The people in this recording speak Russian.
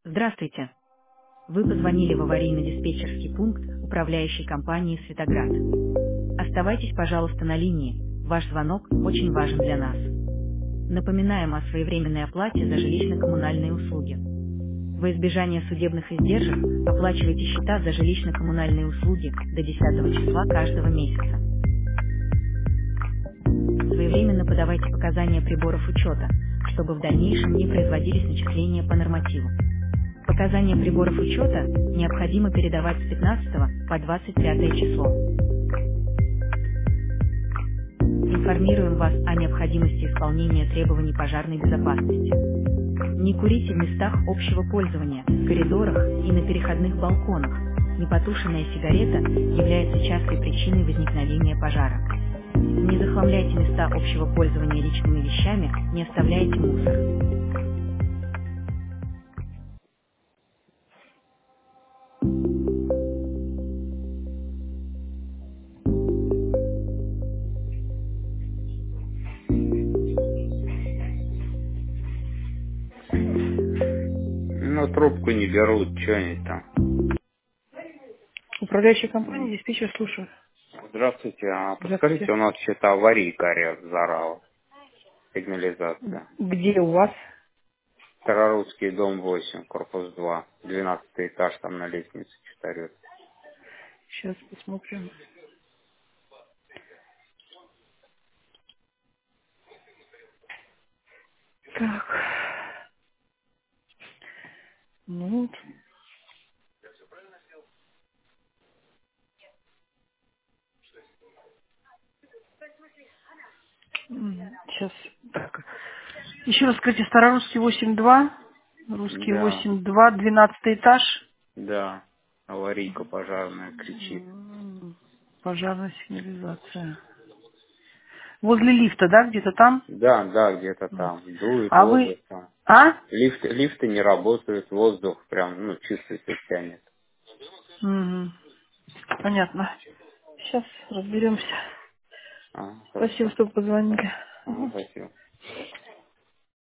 Здравствуйте. Вы позвонили в аварийно-диспетчерский пункт управляющей компании «Светоград». Оставайтесь, пожалуйста, на линии. Ваш звонок очень важен для нас. Напоминаем о своевременной оплате за жилищно-коммунальные услуги. Во избежание судебных издержек оплачивайте счета за жилищно-коммунальные услуги до 10 числа каждого месяца. Своевременно подавайте показания приборов учета, чтобы в дальнейшем не производились начисления по нормативу. Показания приборов учета необходимо передавать с 15 по 25 число. Информируем вас о необходимости исполнения требований пожарной безопасности. Не курите в местах общего пользования, в коридорах и на переходных балконах. Непотушенная сигарета является частой причиной возникновения пожара. Не захламляйте места общего пользования личными вещами, не оставляйте мусор. Ну, трубку не берут, что они там. Управляющая компания, диспетчер, слушаю. Здравствуйте, а подскажите, Здравствуйте. у нас что-то аварийка ряд зарала, сигнализация. Где у вас? Старорусский дом 8, корпус 2, 12 этаж, там на лестнице что-то орёт. Сейчас посмотрим. Так. Ну, сейчас. Так. Еще раз скажите, Старорусский 8-2, Русский Да, 8-2, 12 этаж. да, аварийка пожарная кричит. Пожарная сигнализация. Возле лифта, да, где-то там? Да, да, где-то там, дует А воздух вы... там. А? Лифты не работают, воздух прям, ну, чувствуется, тянет. Мгм. Понятно. Сейчас разберемся. Спасибо, Хорошо. что позвонили. Мгм. Спасибо.